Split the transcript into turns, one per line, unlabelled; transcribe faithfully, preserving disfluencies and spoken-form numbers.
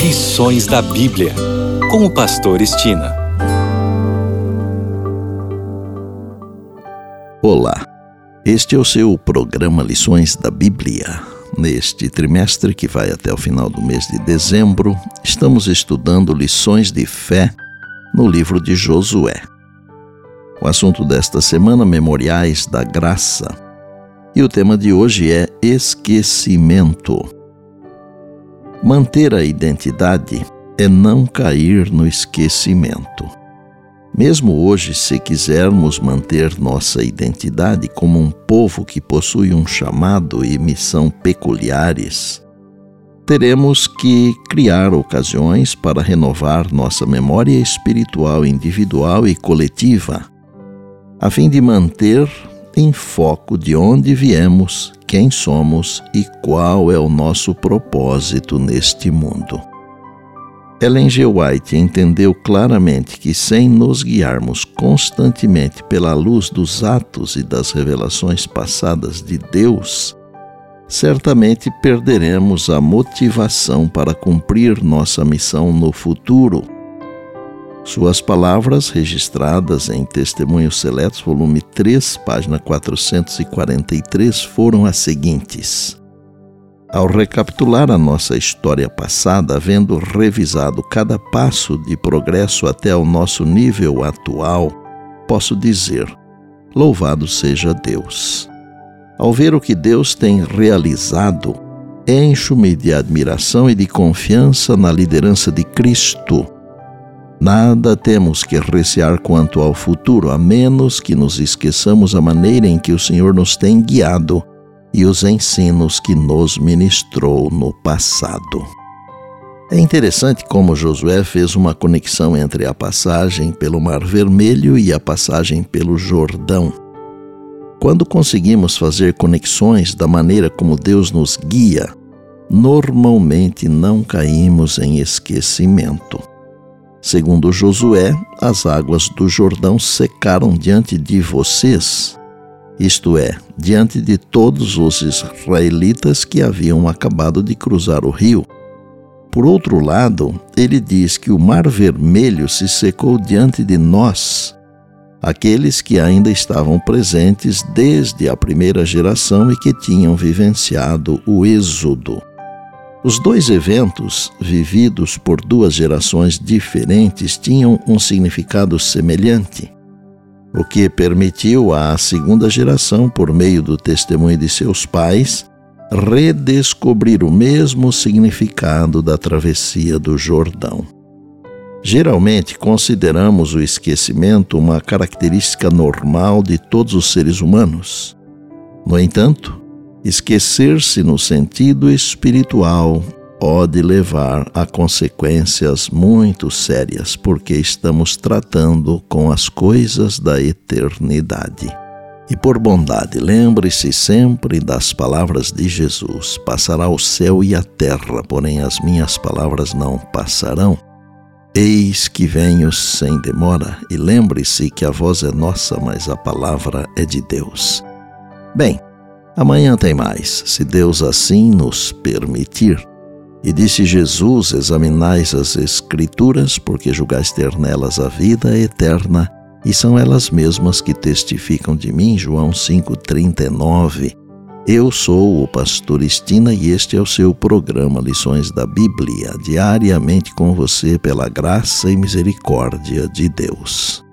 Lições da Bíblia, com o pastor Estina.
Olá, este é o seu programa Lições da Bíblia. Neste trimestre, que vai até o final do mês de dezembro, estamos estudando lições de fé no livro de Josué. O assunto desta semana, Memoriais da Graça. E o tema de hoje é esquecimento. Manter a identidade é não cair no esquecimento. Mesmo hoje, se quisermos manter nossa identidade como um povo que possui um chamado e missão peculiares, teremos que criar ocasiões para renovar nossa memória espiritual individual e coletiva, a fim de manter em foco de onde viemos, quem somos e qual é o nosso propósito neste mundo. Ellen G. White entendeu claramente que, sem nos guiarmos constantemente pela luz dos atos e das revelações passadas de Deus, certamente perderemos a motivação para cumprir nossa missão no futuro. Suas palavras, registradas em Testemunhos Seletos, volume três, página quatrocentos e quarenta e três, foram as seguintes. Ao recapitular a nossa história passada, havendo revisado cada passo de progresso até o nosso nível atual, posso dizer: louvado seja Deus. Ao ver o que Deus tem realizado, encho-me de admiração e de confiança na liderança de Cristo. Nada temos que recear quanto ao futuro, a menos que nos esqueçamos a maneira em que o Senhor nos tem guiado e os ensinos que nos ministrou no passado. É interessante como Josué fez uma conexão entre a passagem pelo Mar Vermelho e a passagem pelo Jordão. Quando conseguimos fazer conexões da maneira como Deus nos guia, normalmente não caímos em esquecimento. Segundo Josué, as águas do Jordão secaram diante de vocês, isto é, diante de todos os israelitas que haviam acabado de cruzar o rio. Por outro lado, ele diz que o Mar Vermelho se secou diante de nós, aqueles que ainda estavam presentes desde a primeira geração e que tinham vivenciado o Êxodo. Os dois eventos, vividos por duas gerações diferentes, tinham um significado semelhante, o que permitiu à segunda geração, por meio do testemunho de seus pais, redescobrir o mesmo significado da travessia do Jordão. Geralmente, consideramos o esquecimento uma característica normal de todos os seres humanos. No entanto, esquecer-se no sentido espiritual pode levar a consequências muito sérias, porque estamos tratando com as coisas da eternidade. E por bondade, lembre-se sempre das palavras de Jesus: passará o céu e a terra, porém as minhas palavras não passarão. Eis que venho sem demora, e lembre-se que a voz é nossa, mas a palavra é de Deus. Bem, amanhã tem mais, se Deus assim nos permitir. E disse Jesus: examinais as Escrituras, porque julgais ter nelas a vida eterna, e são elas mesmas que testificam de mim. João cinco, trinta e nove. Eu sou o pastor Estina e este é o seu programa Lições da Bíblia, diariamente com você pela graça e misericórdia de Deus.